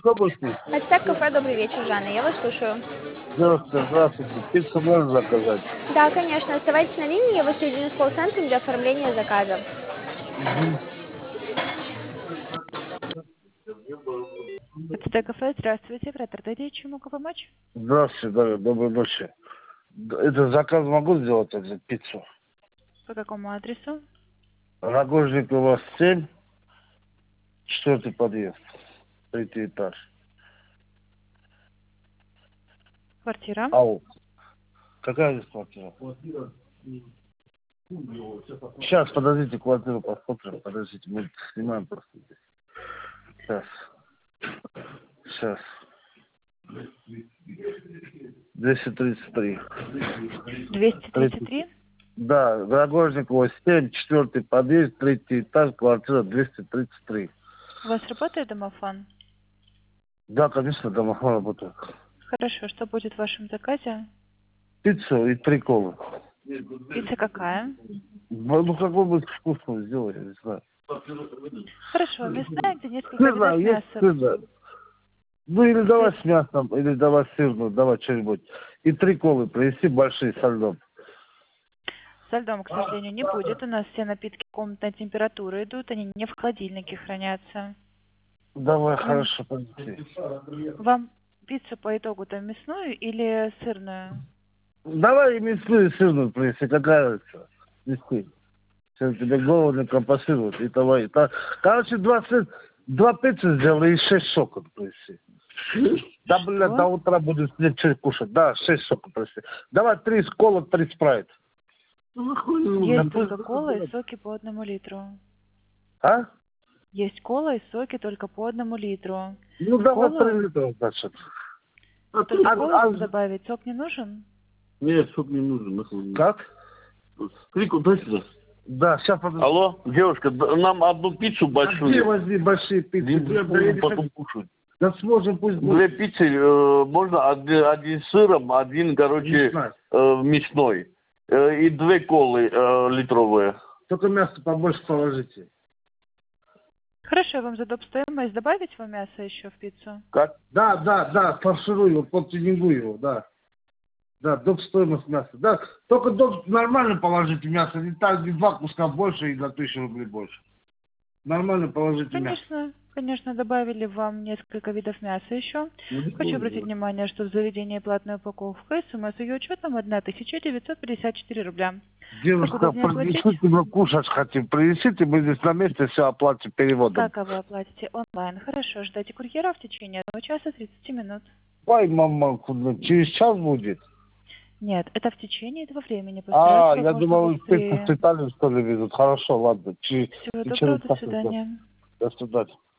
Области. Ацтек кафе, добрый вечер, Жанна, я вас слушаю. Здравствуйте, здравствуйте. Пиццу можно заказать? Да, конечно, оставайтесь на линии, я вас соединю с колл-центром для оформления заказа. Мгм. АЦТ кафе, здравствуйте. Дайте, чем могу помочь? Здравствуйте, доброй ночи. Это заказ могу сделать, эту пиццу? По какому адресу? Рогожникова 7, 4-й подъезд, 3-й этаж. Квартира? Ау. Какая здесь квартира? Сейчас, подождите, квартиру посмотрим. Подождите, мы снимаем просто здесь. Сейчас. 233. 233? Да, Рогожникова 7, 4-й подъезд, 3-й этаж, квартира 233. У вас работает домофон? Да, конечно, домофон работает. Хорошо, что будет в вашем заказе? Пиццу и 3 колы. Пицца какая? Ну, какой будет вкусный сделать, я не знаю. Хорошо, мясная, где несколько видов Есть мяса. сырная. Ну, или давай с мясом, или давай сырную, давай что-нибудь. И 3 колы принеси большие со льдом. Со льдом, к сожалению, не будет. У нас все напитки комнатной температуры идут, они не в холодильнике хранятся. Давай, хорошо, принеси. Вам пиццу по итогу-то мясную или сырную? Давай и мясную, и сырную принеси, какая разница? Неси. Сейчас тебе голову не компасируют, и давай. Короче, 2 пиццы сделали и 6 соков принеси. Да, бля, до утра будешь что кушать. Да, 6 соков принеси. Давай 3 кола, 3 спрайт. Есть только кола и соки по 1 литру. А? Есть кола и соки только по 1 литру. Ну, давай Кола? 3 литра, значит. Только колу добавить, сок не нужен? Нет, сок не нужен. Как? Крику, дай сюда. Да, сейчас подожди. Алло, девушка, нам одну пиццу Где большую. возьми большие пиццы? Потом кушать. Да сможем, пусть Две будет. пиццы, можно один с сыром, один, короче, мясной. И 2 колы литровые. Только мясо побольше положите. Хорошо, я вам за доп. Стоимость добавить вам мясо еще в пиццу? Как? Да, фаршируй его, подтюнингуй его, да. Да, доп. Стоимость мяса. Да, только нормально положите мясо, не так, не 2 куска больше и на 1000 рублей больше. Нормально положите мясо. Конечно, добавили вам несколько видов мяса еще. Хочу обратить внимание, что в заведении платная упаковка, и сумма с ее учетом 1954 рубля. Девушка, принесите, мы кушать хотим. Принесите, мы здесь на месте все оплатим переводом. Как вы оплатите? Онлайн. Хорошо, ждайте курьера в течение 1 часа 30 минут. Ой, мама, через час будет? Нет, это в течение этого времени. Я думал, пиццу с Италии, что ли, везут. Хорошо, ладно. Всего доброго, до свидания. До свидания.